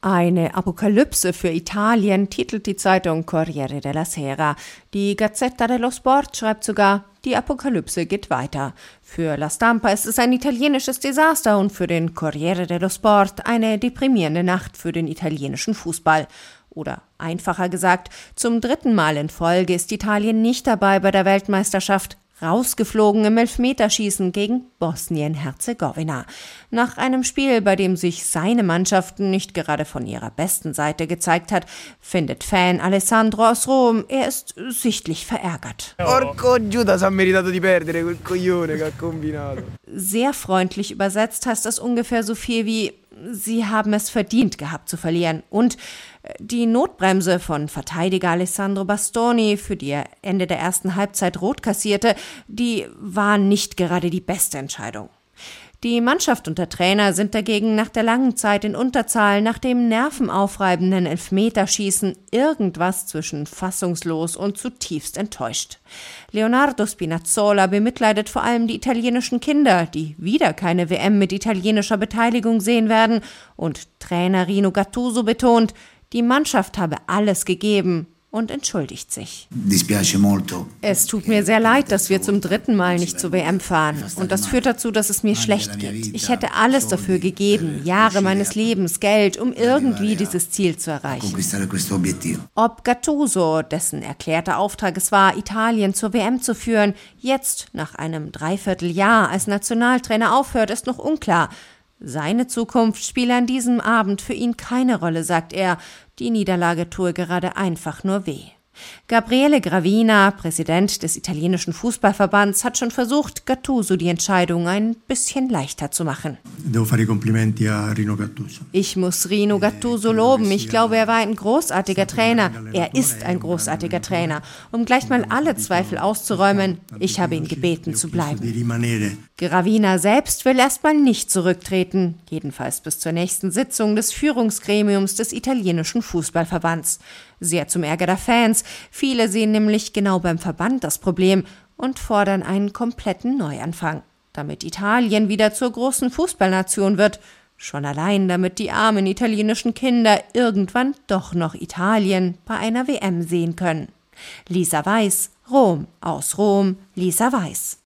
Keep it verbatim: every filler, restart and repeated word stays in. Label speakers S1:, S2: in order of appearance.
S1: Eine Apokalypse für Italien, titelt die Zeitung Corriere della Sera. Die Gazzetta dello Sport schreibt sogar, die Apokalypse geht weiter. Für La Stampa ist es ein italienisches Desaster und für den Corriere dello Sport eine deprimierende Nacht für den italienischen Fußball. Oder einfacher gesagt, zum dritten Mal in Folge ist Italien nicht dabei bei der Weltmeisterschaft. Rausgeflogen im Elfmeterschießen gegen Bosnien-Herzegowina. Nach einem Spiel, bei dem sich seine Mannschaft nicht gerade von ihrer besten Seite gezeigt hat, findet Fan Alessandro aus Rom, er ist sichtlich verärgert.
S2: Porco Giuda, s'ha meritato di perdere quel coglione che ha combinato.
S1: Sehr freundlich übersetzt heißt das ungefähr so viel wie: Sie haben es verdient gehabt zu verlieren. Und die Notbremse von Verteidiger Alessandro Bastoni, für die er Ende der ersten Halbzeit rot kassierte, die war nicht gerade die beste Entscheidung. Die Mannschaft und der Trainer sind dagegen nach der langen Zeit in Unterzahl, nach dem nervenaufreibenden Elfmeterschießen irgendwas zwischen fassungslos und zutiefst enttäuscht. Leonardo Spinazzola bemitleidet vor allem die italienischen Kinder, die wieder keine W M mit italienischer Beteiligung sehen werden, und Trainer Rino Gattuso betont, die Mannschaft habe alles gegeben und entschuldigt sich. Es tut mir sehr leid, dass wir zum dritten Mal nicht zur W M fahren. Und das führt dazu, dass es mir schlecht geht. Ich hätte alles dafür gegeben, Jahre meines Lebens, Geld, um irgendwie dieses Ziel zu erreichen. Ob Gattuso, dessen erklärter Auftrag es war, Italien zur W M zu führen, jetzt nach einem Dreivierteljahr als Nationaltrainer aufhört, ist noch unklar. Seine Zukunft spiele an diesem Abend für ihn keine Rolle, sagt er. Die Niederlage tue gerade einfach nur weh. Gabriele Gravina, Präsident des italienischen Fußballverbands, hat schon versucht, Gattuso die Entscheidung ein bisschen leichter zu machen. Ich muss Rino Gattuso loben. Ich glaube, er war ein großartiger Trainer. Er ist ein großartiger Trainer. Um gleich mal alle Zweifel auszuräumen, ich habe ihn gebeten zu bleiben. Gravina selbst will erstmal nicht zurücktreten, jedenfalls bis zur nächsten Sitzung des Führungsgremiums des italienischen Fußballverbands. Sehr zum Ärger der Fans. Viele sehen nämlich genau beim Verband das Problem und fordern einen kompletten Neuanfang, damit Italien wieder zur großen Fußballnation wird. Schon allein, damit die armen italienischen Kinder irgendwann doch noch Italien bei einer W M sehen können. Lisa Weiß, Rom, aus Rom, Lisa Weiß.